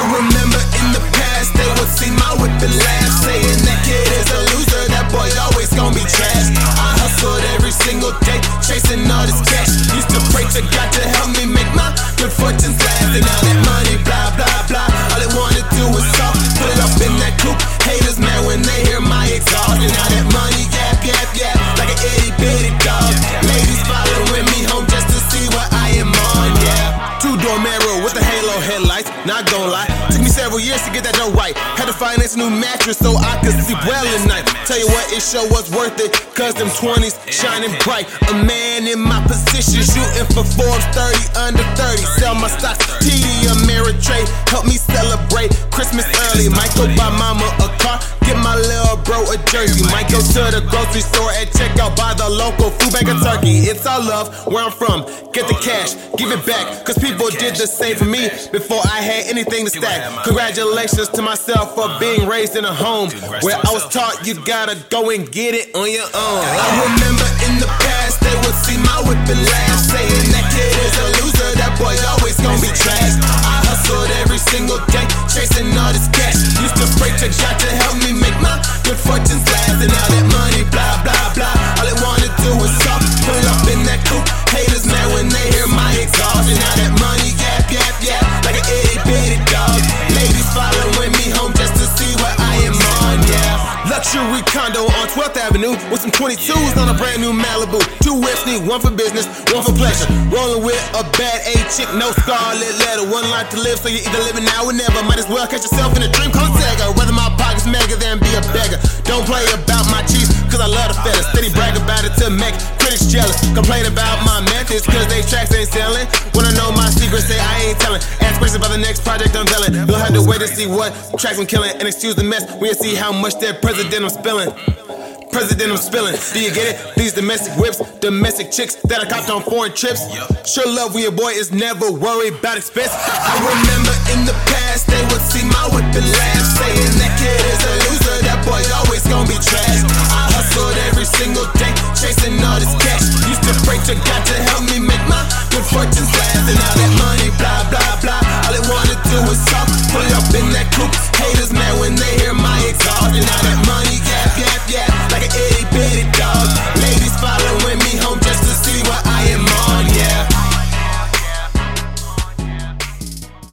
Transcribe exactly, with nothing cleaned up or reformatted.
remember in the past they would see my whip and laugh, saying that kid is a loser, that boy always gon' be trash. I hustled every single day, chasing all this cash. Used to pray to God to help me make my good fortunes last. And now that money, blah, blah, blah, all they wanna do is talk. Put it up in that coupe, haters mad when they hear my exhaust. And now that money, yap, yap, yap, like an itty bitty dog. Ladies following me home just to see what I am on, yeah. Two-door mirror with the halo headlights, not gon' lie, took me several years to get that dough right. Had to finance a new mattress so I could sleep well at night. Tell you what, it sure was worth it, cause them twenties shining bright. A man in my position, shooting for Forbes thirty under thirty. Sell my stocks, T D Ameritrade, help me celebrate Christmas early. Might go buy mama a car, get my little bro a jersey. Might go to the grocery store and check out, buy the local food bag of turkey. It's all love, where I'm from, get the cash, give it back, cause people did the same for me before I had anything to stack. Congratulations to myself for being raised in a home where I was taught you gotta go and get it on your own. I remember in the past they would see my whip and laugh, saying that kid is a loser, that boy always gon' be trash. I hustled every single day, chasing all this cash. Used to pray to God to help me make my good fortunes last. And all that money, blah, blah, blah, all they wanna do is talk. Pull up in that coupe, haters mad when they hear my exhaust. And all that money, yap, yap, yap, like an itty bitty dog. Ladies following me home just to see what I am on, yeah. Luxury condo on twelfth Avenue with some twenty-twos on a brand new Malibu. Two whips, need one for business, one for pleasure. Rolling with a bad A chick, no scarlet letter. One life to live, so you're either living now or never. Might as well catch yourself in a dream called Sega. Whether my pocket's mega than be a beggar. Don't play about my cheese, cause I love the fella. Steady brag about it to make critics jealous. Complain about my methods, cause they tracks ain't selling. Wanna know my secrets, say I ain't telling. Ask questions about the next project I'm telling. You'll have to wait to see what tracks I'm killing. And excuse the mess, when you see how much that president I'm spilling. President I'm spilling, do you get it? These domestic whips, domestic chicks that I copped on foreign trips. Sure love with your boy is never worried about expense. I remember in the past they would see my whip and laugh, saying that kid is a loser, that boy always gon' be trash. I hustled every single day, chasing all this cash. Used to pray to God to help me make my good fortunes last. And all that money, blah, blah, blah, all they wanna do is talk. Pull up in that coupe, haters mad when they hear my exhaust. And all that money,